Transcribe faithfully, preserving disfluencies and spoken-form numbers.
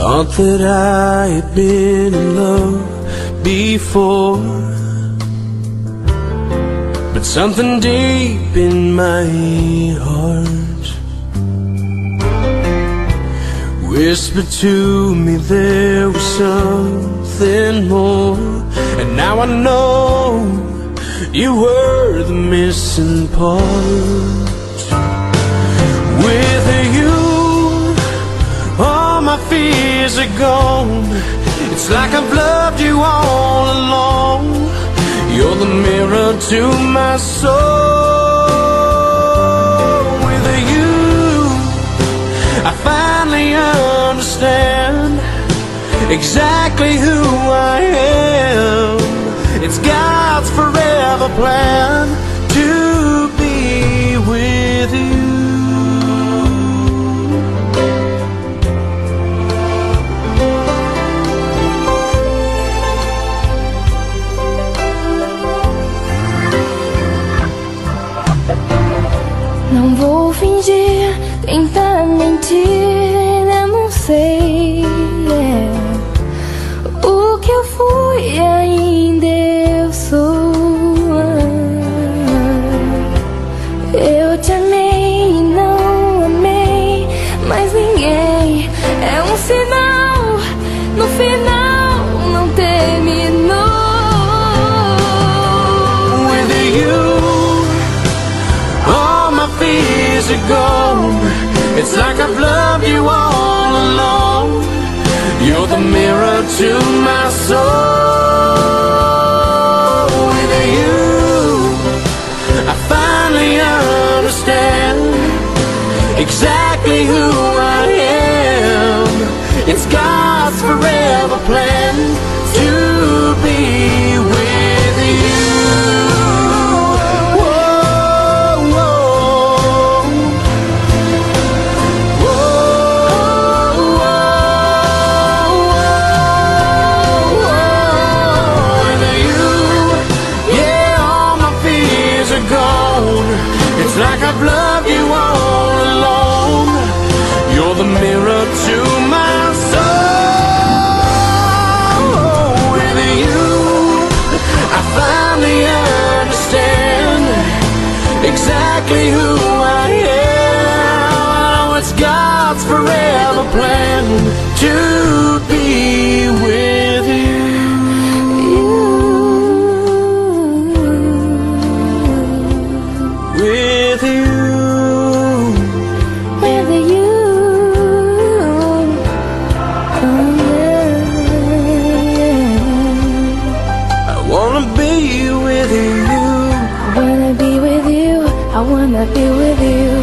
Thought that I had been in love before, but something deep in my heart whispered to me there was something more. And now I know you were the missing part. With you, all my fears are gone. It's like I've loved you all along. You're the mirror to my soul. With you, I finally understand exactly who I am. It's God's forever plan to be with you. Não vou fingir, tentar mentir, eu não sei é. O que eu fui ainda eu sou. Eu te amei e não amei mais ninguém. É um sinal, no final não terminou. With you, all my fears are gone. It's like I've loved you all along. You're the mirror to my soul. With you, I finally understand exactly who I am. It's God's forever plan to be with you. It's like I've loved you all along. You're the mirror to my soul. With you, I finally understand exactly who I am. Oh, it's God's forever plan to be with you. With you, With you, oh yeah. I wanna be with you. I wanna be with you, I wanna be with you.